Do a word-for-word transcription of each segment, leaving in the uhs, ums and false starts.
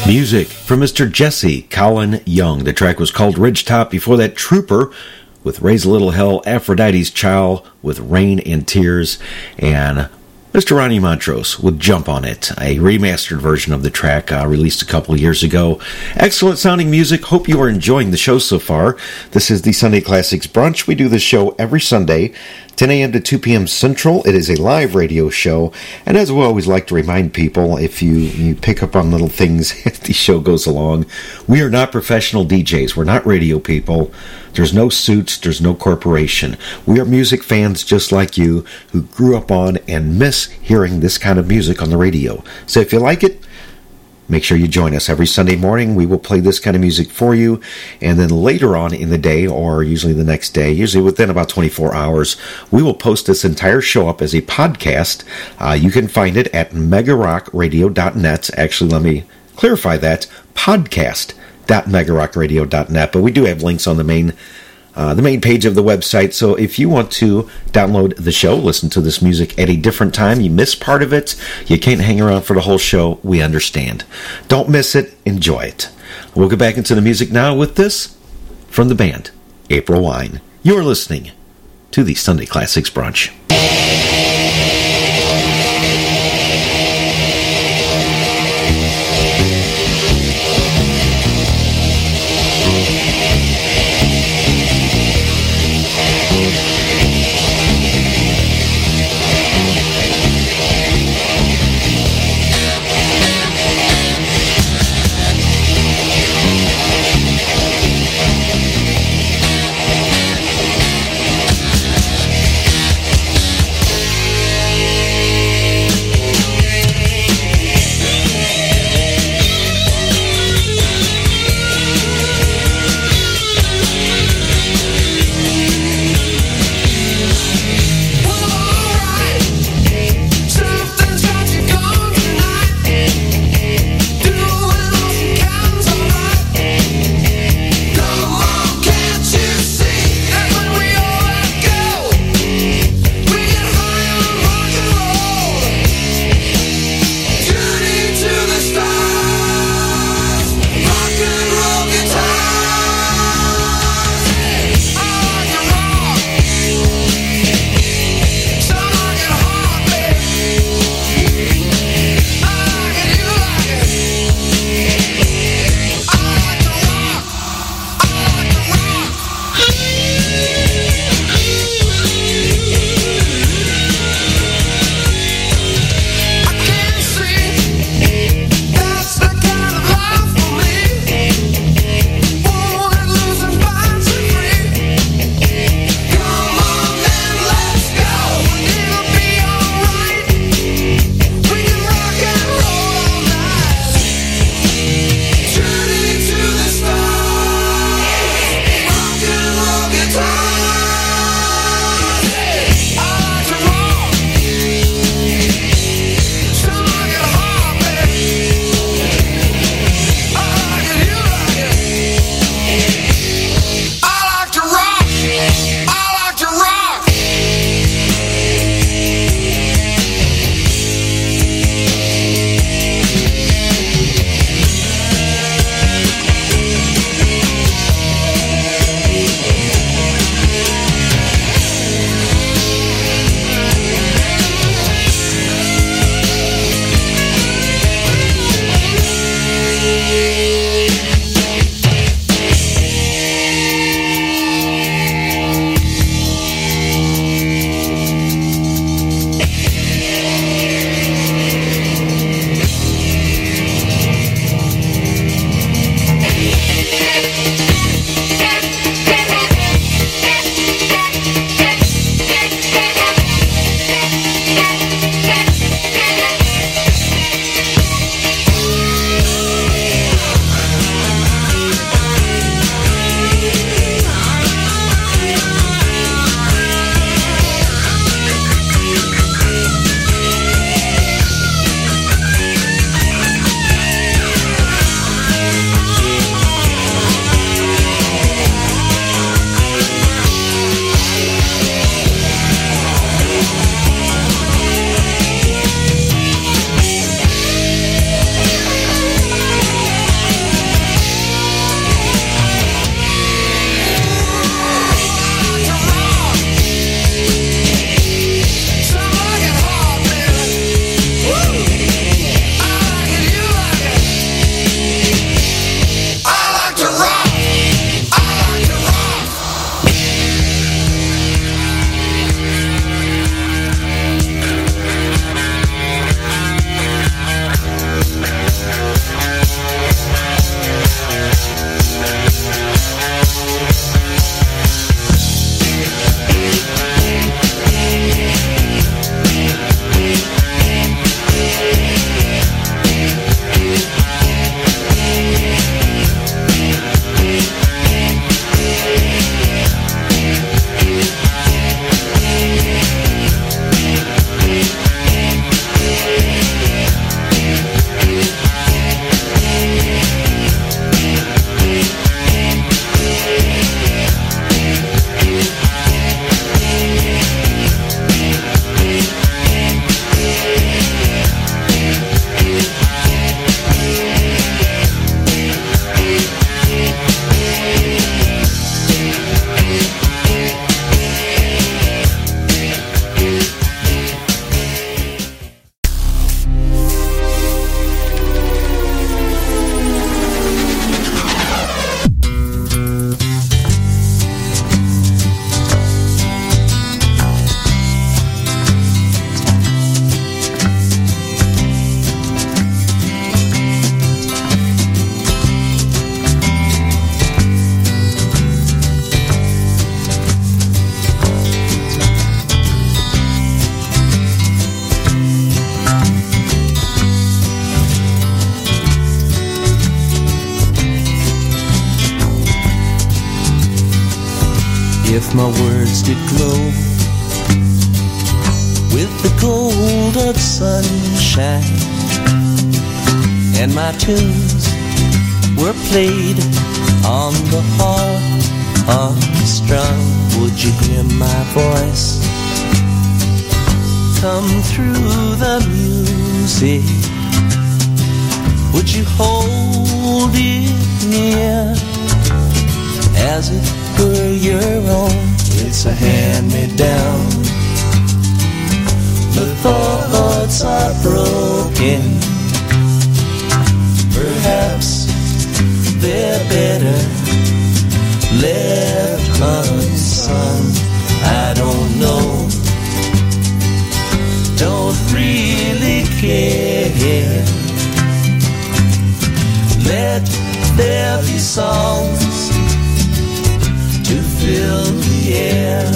Music from Mister Jesse Colin Young. The track was called Ridgetop. Before that, Trooper with Raise a Little Hell, Aphrodite's Child with Rain and Tears, and Mister Ronnie Montrose with Jump on It, a remastered version of the track uh, released a couple of years ago. Excellent sounding music. Hope you are enjoying the show so far. This is the Sunday Classics Brunch. We do this show every Sunday, ten a.m. to two p.m. Central. It is a live radio show. And as we always like to remind people, if you, you pick up on little things as the show goes along, we are not professional D Js. We're not radio people. There's no suits. There's no corporation. We are music fans just like you who grew up on and miss hearing this kind of music on the radio. So if you like it, make sure you join us every Sunday morning. We will play this kind of music for you. And then later on in the day, or usually the next day, usually within about twenty-four hours, we will post this entire show up as a podcast. Uh, you can find it at mega rock radio dot net. Actually, let me clarify that. Podcast dot mega rock radio dot net. But we do have links on the main Uh, the main page of the website. So if you want to download the show, listen to this music at a different time, you miss part of it, you can't hang around for the whole show, we understand. Don't miss it, enjoy it. We'll get back into the music now with this from the band April Wine. You're listening to the Sunday Classics Brunch. if my words did glow with the gold of sunshine, and my tunes were played on the harp unstrung, would you hear my voice come through the music? Would you hold it near as it were your own? It's a hand-me-down. The thoughts are broken. Perhaps they're better left unsung. I don't know. Don't really care. Let there be songs to fill the air.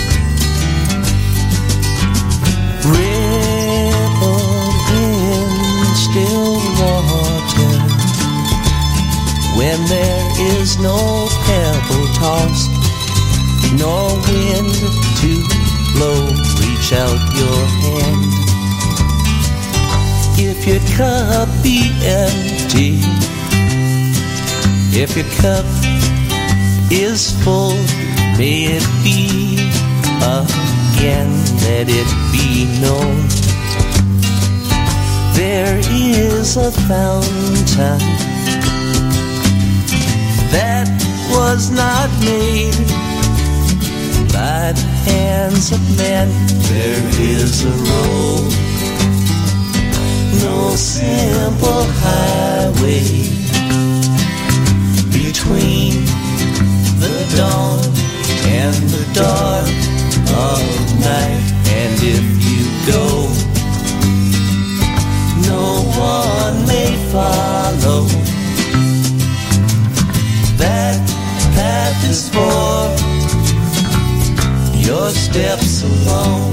Ripple in still water when there is no pebble tossed, nor wind to blow. Reach out your hand. If your cup be empty, if your cup is full, may it be again, let it be known. There is a fountain that was not made by the hands of men. There is a road, no simple highway between the dawn and the dark of night. And if you go, no one may follow. That path is for your steps alone.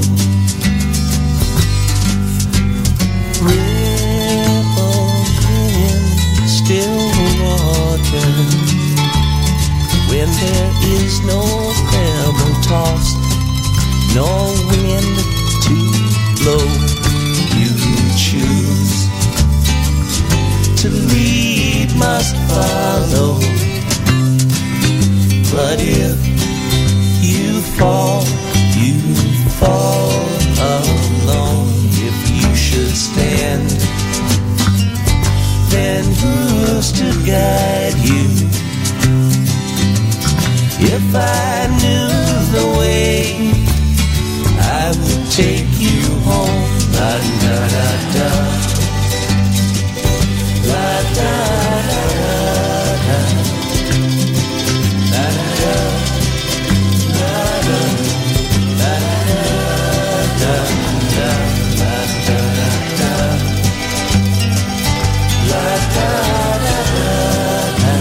Ripple in still water when there is no pebble tossed, no wind to blow. You choose to lead, must follow. But if you fall, you fall alone. If you should stand, then who's to guide you? If I knew the way, I would take you home. La da da da, la da da da, la da da, la da la da da da, la da da da, la da da da,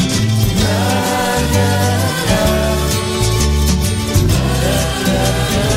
la da da da.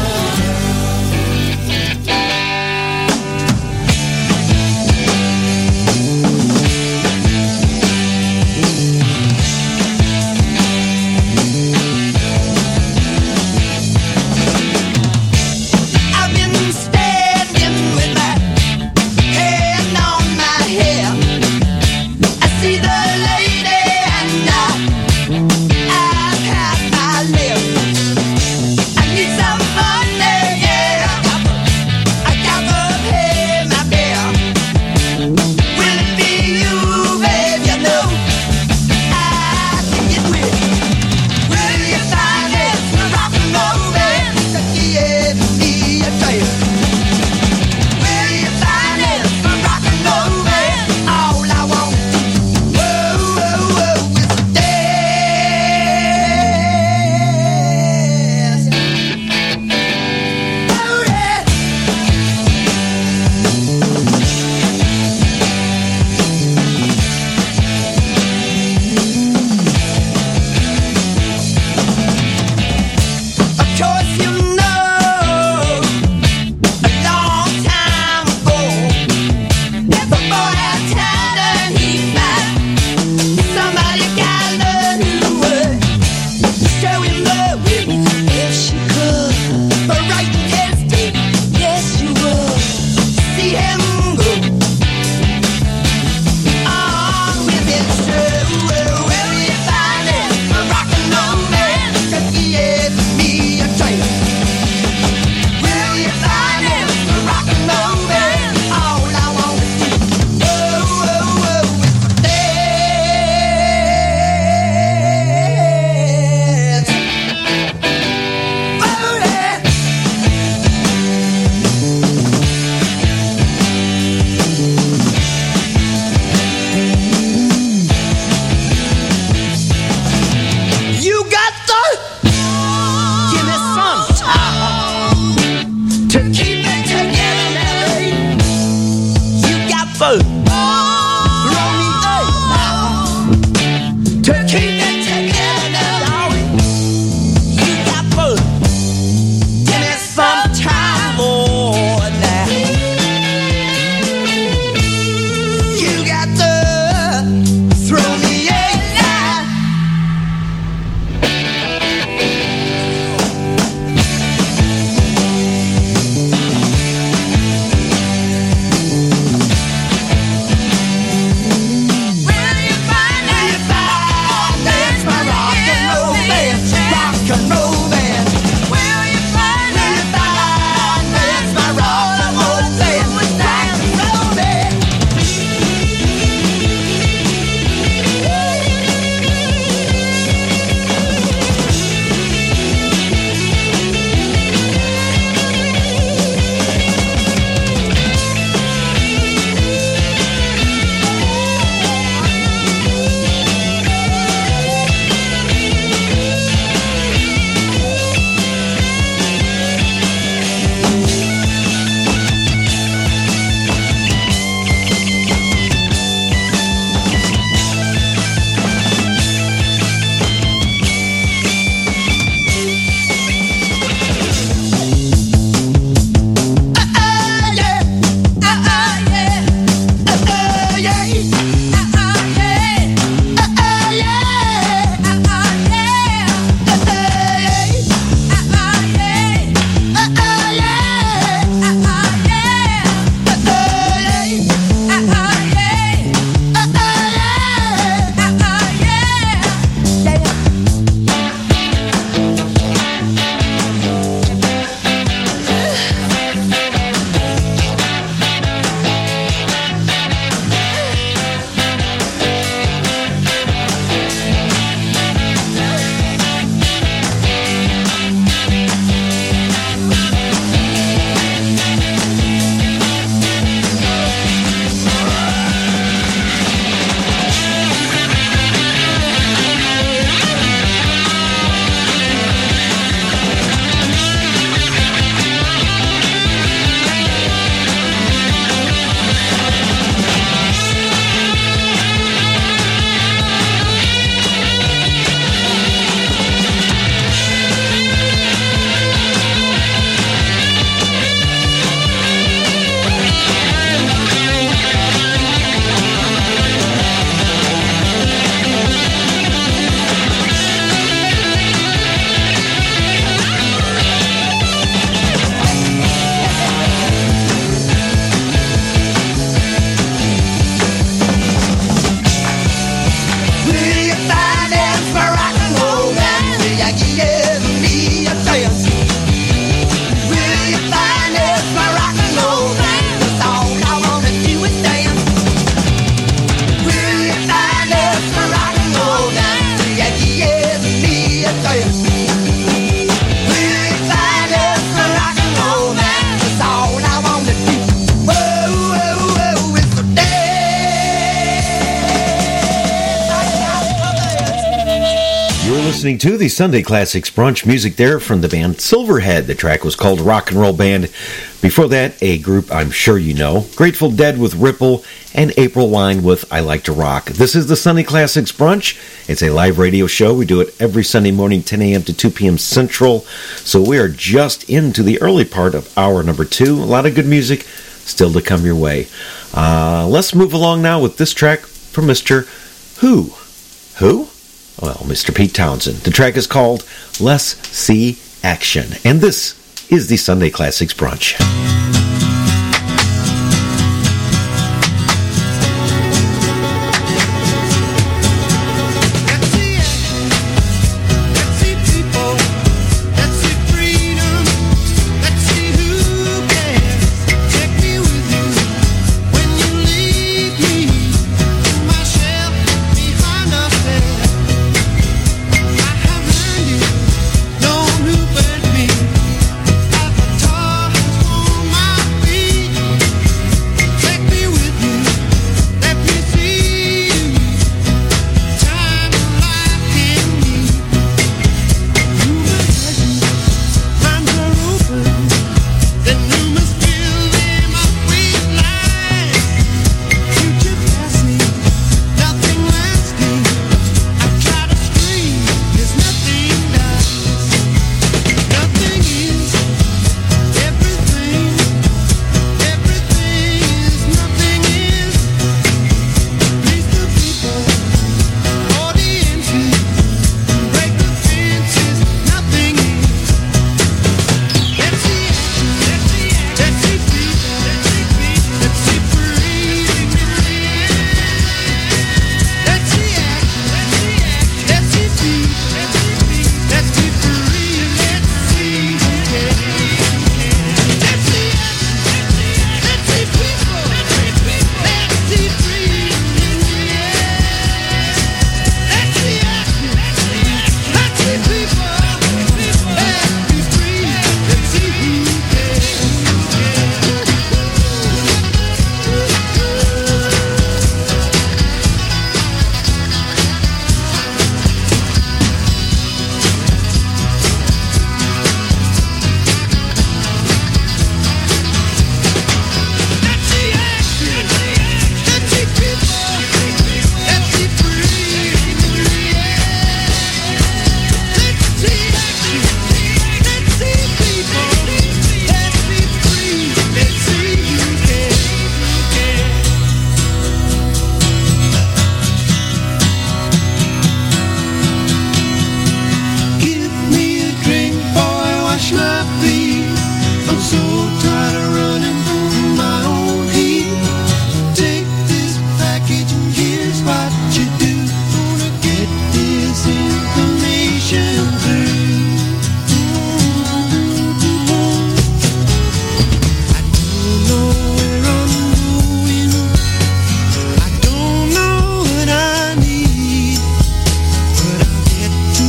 listening to the Sunday Classics Brunch. Music there from the band Silverhead. The track was called Rock and Roll Band. Before that, a group I'm sure you know, Grateful Dead with Ripple, and April Wine with I Like to Rock. This is the Sunday Classics Brunch. It's a live radio show. We do it every Sunday morning, ten a.m. to two p.m. Central. So we are just into the early part of hour number two. A lot of good music still to come your way. Uh, let's move along now with this track from Mister Who. Who? Well, Mister Pete Townsend. The track is called Let's See Action. And this is the Sunday Classics Brunch.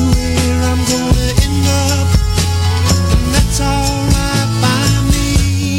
That's alright by me.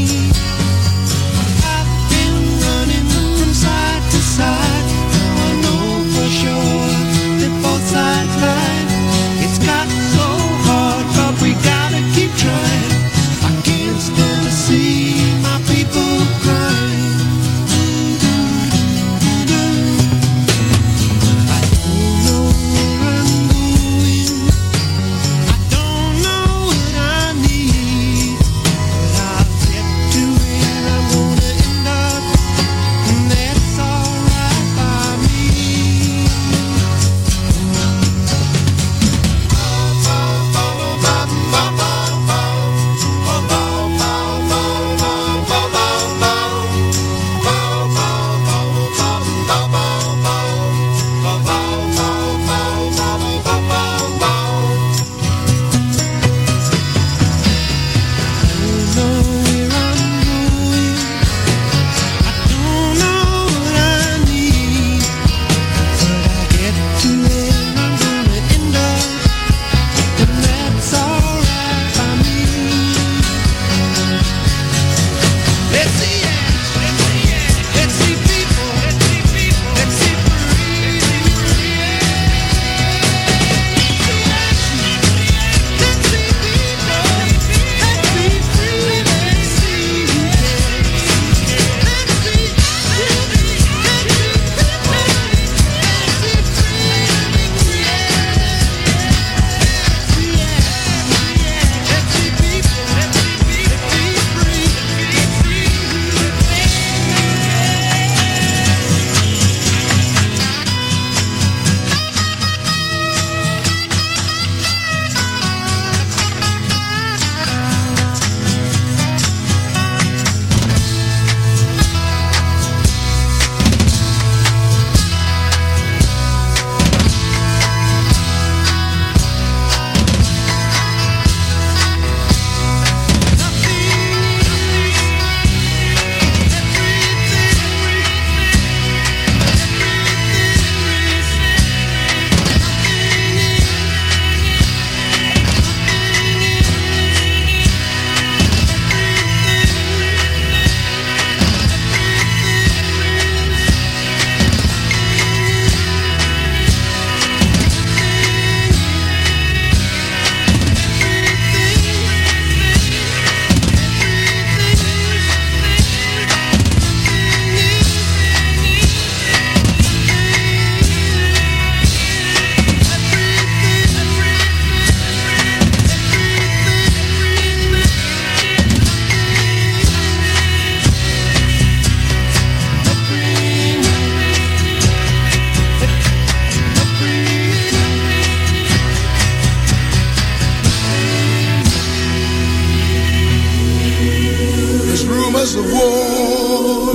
was a war.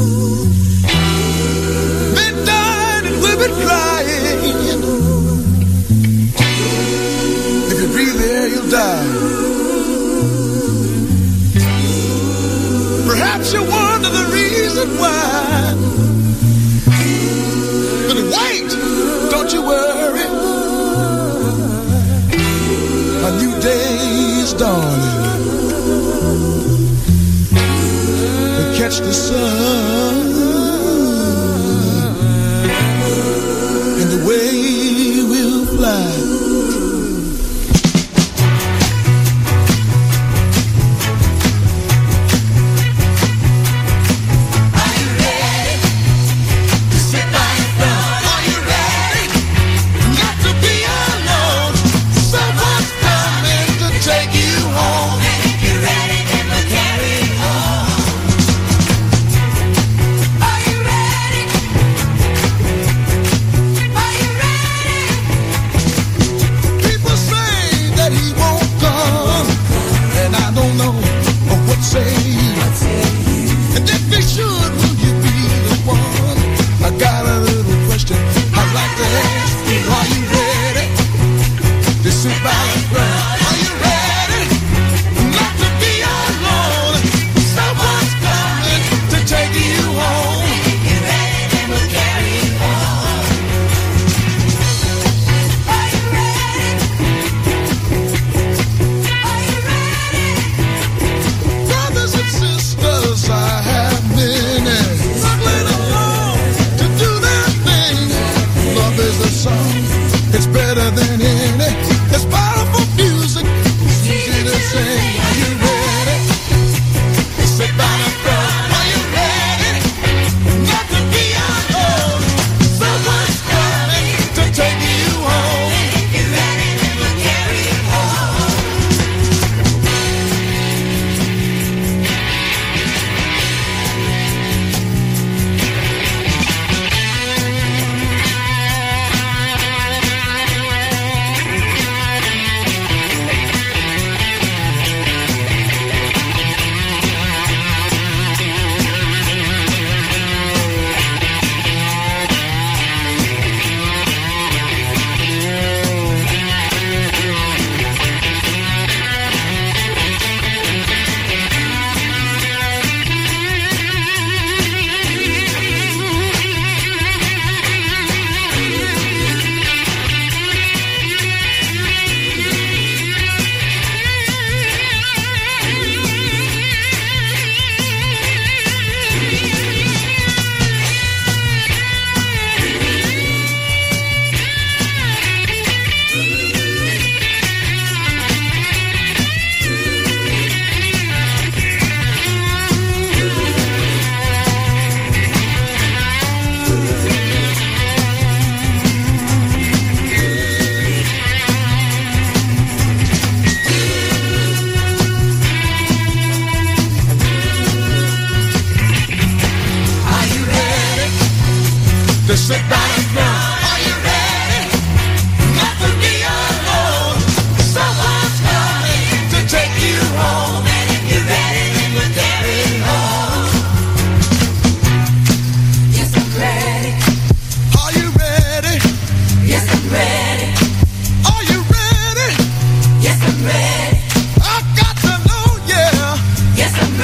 They died and we've been crying. If you breathe the air, you'll die. Perhaps you wonder the reason why. But wait, don't you worry. A new day is dawning. We catch the sun, and away we'll fly.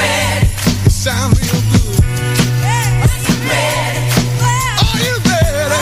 Sound real good. Are you ready?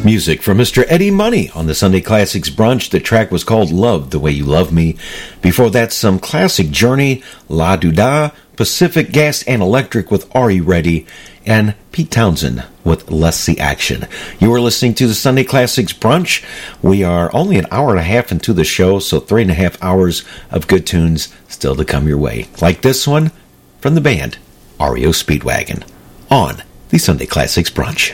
Music from Mister Eddie Money on the Sunday Classics Brunch. The track was called Love the Way You Love Me. Before that, some classic Journey, La Duda, Pacific Gas and Electric with Are You Ready, and Pete Townsend with Let's See Action. You are listening to the Sunday Classics Brunch. We are only an hour and a half into the show, so three and a half hours of good tunes still to come your way. Like this one from the band R E O Speedwagon on the Sunday Classics Brunch.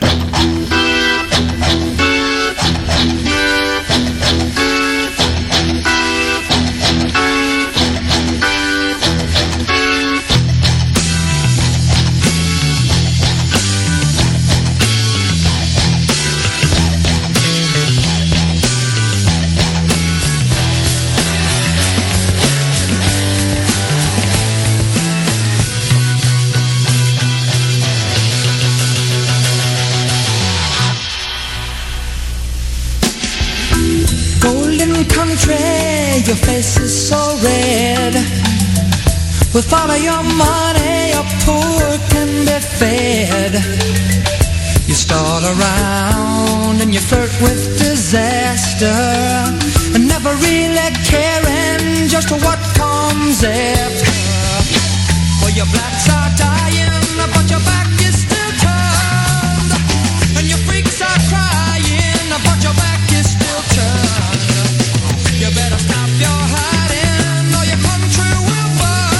Your face is so red. With all of your money, your poor can be fed. You stall around and you flirt with disaster, and never really caring just what comes after. Well, your blacks are dying, but your back is still turned, and your freaks are crying, but your back is still turned. You better stop your hiding, or your country will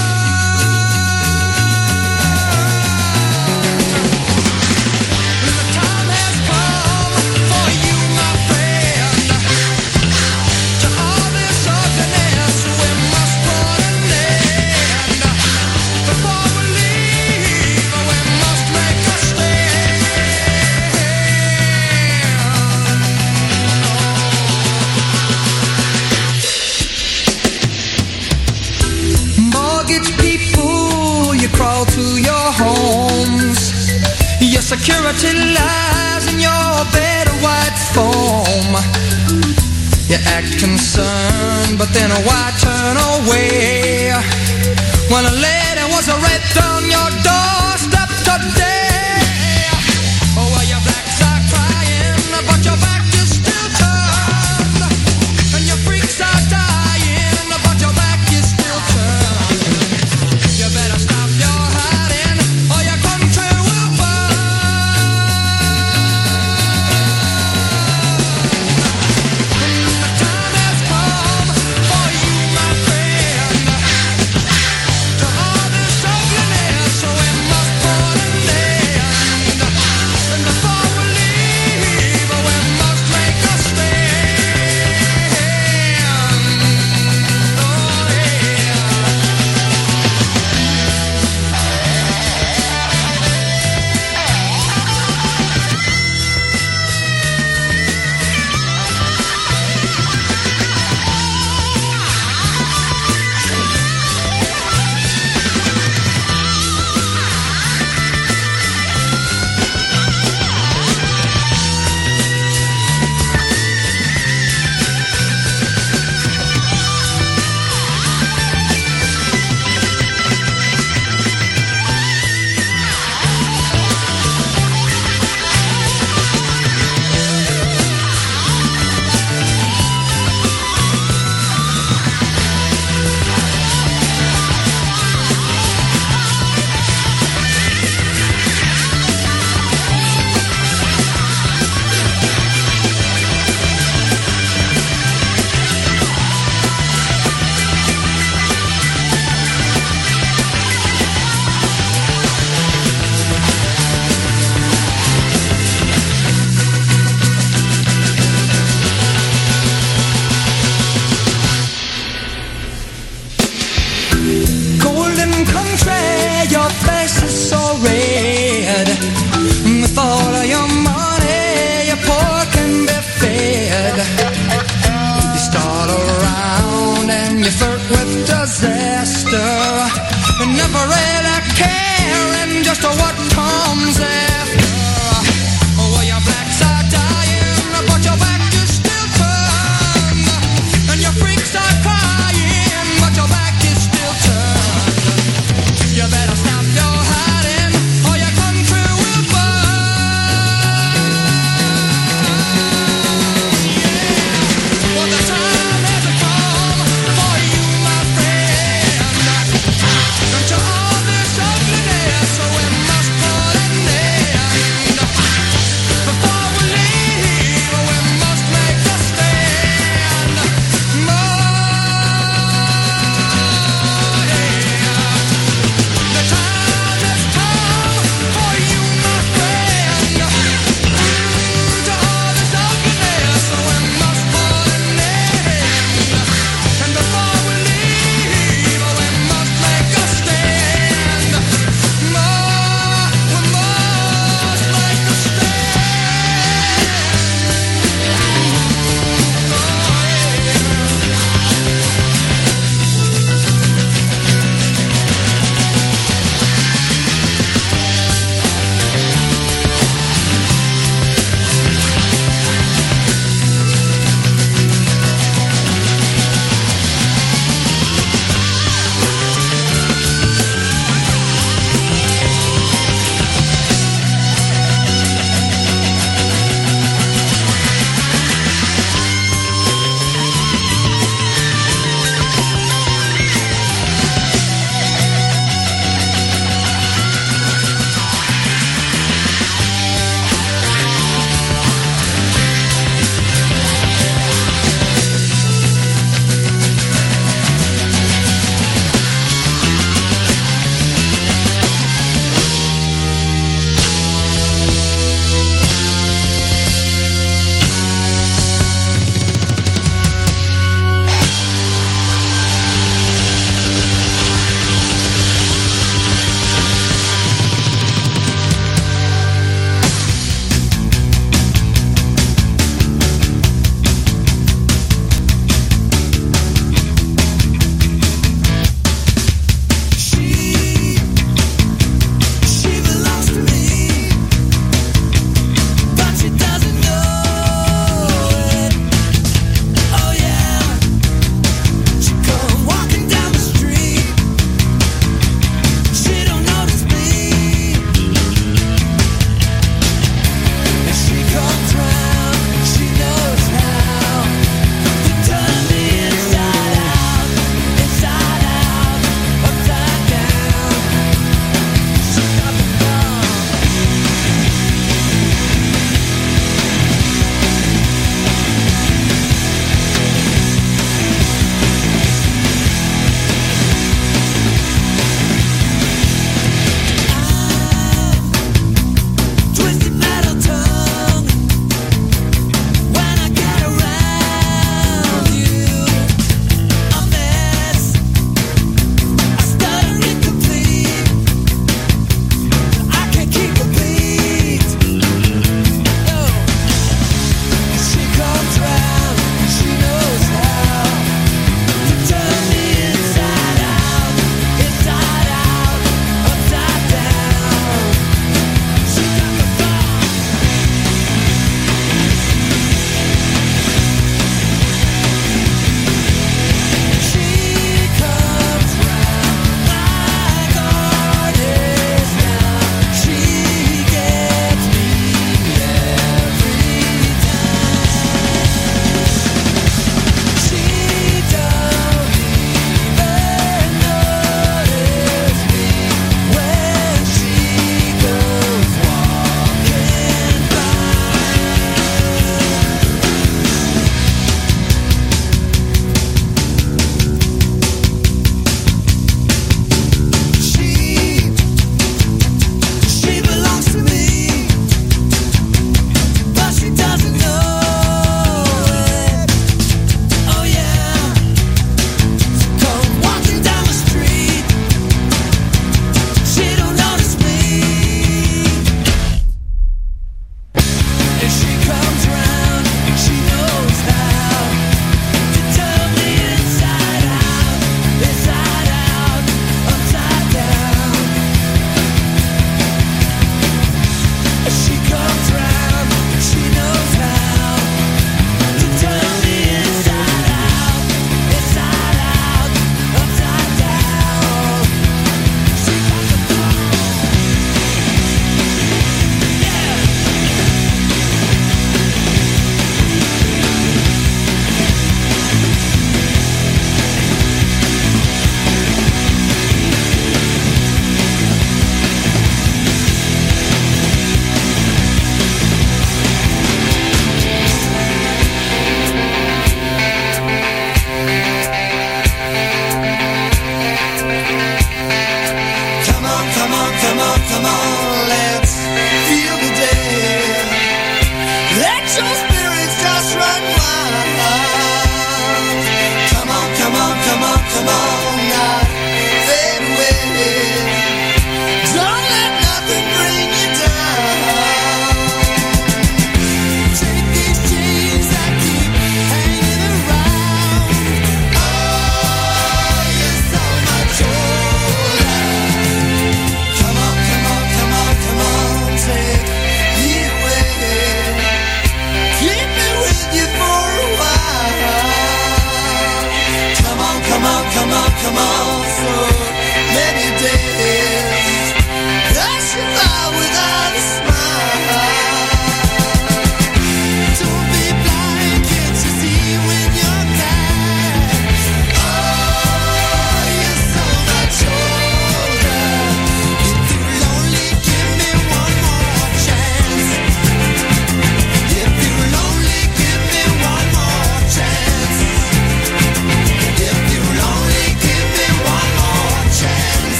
burn. The time has come for you, my friend. To all this ugliness, we must put an end. Before we leave, we must make a stand. Mortgage people, you crawl to your homes. Your security lies in your bed of white foam. You act concerned, but then why turn away when a lady was raped on your doorstep today? Oh, well, your blacks are crying, but your back is still turned, and your freaks are dying, but your back is still turned. You better stop your hiding, or your country will burn. The time has come for you, my friend. To all this ugliness, so we must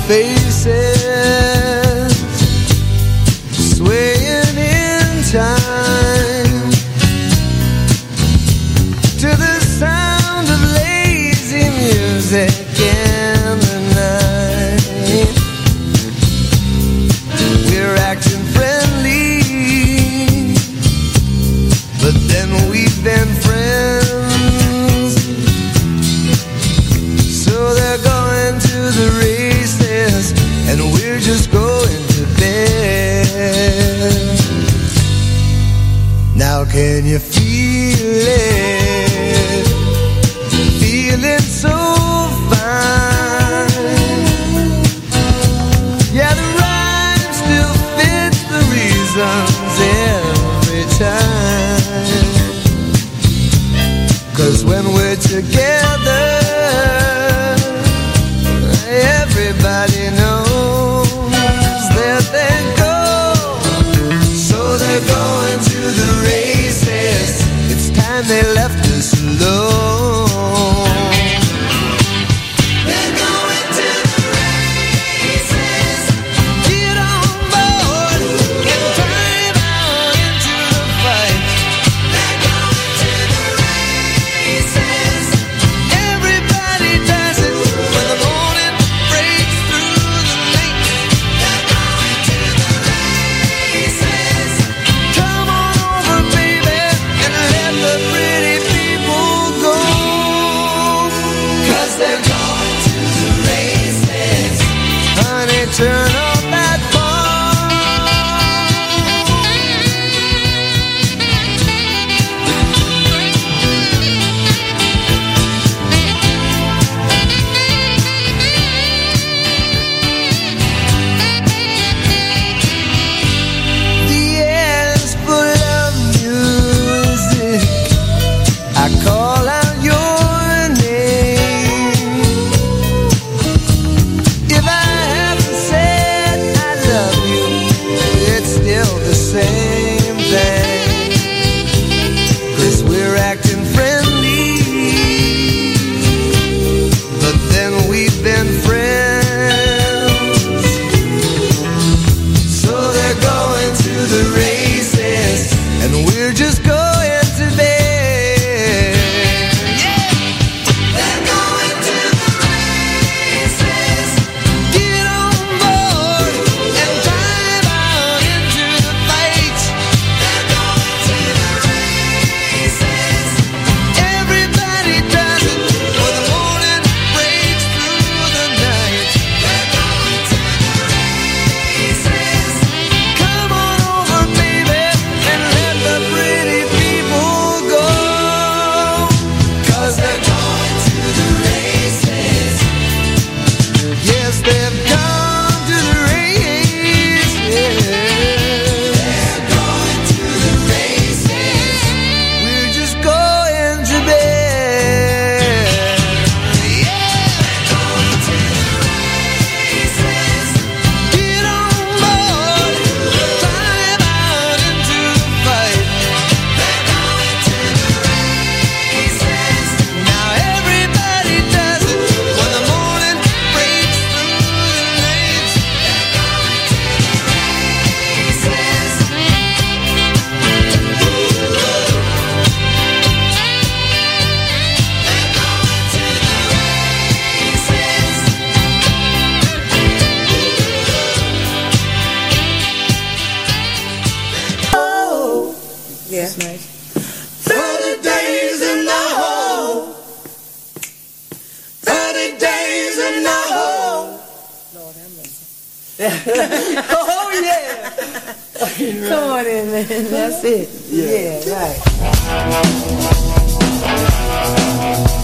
faces swaying in time to the sound of lazy music in the night. We're acting friendly, but then we've been friends. So they're going to the races, and we're just going to bed. Now can you feel it? Feeling so fine. Yeah, the rhyme still fits the reasons every time. 'Cause when we're together, everybody knows that they go. So they're going to the races. It's time they left us alone. They're going to the races. Get on board and drive out into the fight. They're going to the races. Everybody does it when the morning breaks through the night. They're going to the races. Come on over, baby, and let the pretty people go. 'Cause they're going to the races. Honey, turn off that The air's full of music. I call out your name. If I haven't said I love you, it's still the same thing. 'Cause we're acting friendly, but then we've been friends. So they're going to the races, and we're just going to bed. Yeah! They're going to the races. Get on board and drive out into the fight. They're going to the races. Everybody does it when the morning breaks through the night. They're going to the races. Come on over, baby, and let the pretty people go. 'Cause they're going to the races. Yes, they've gone to the races. They're going to the races. We're just going to bed. Yeah, they're going to the races. Get on board, drive out into the fight. They're going to the races. Now everybody does it when the morning breaks through the night. They're going to the races. Yeah. That's nice. thirty days in the hole. thirty days in the hole. Lord have mercy. Oh, yeah. Come on in, man. That's it. Yeah, right.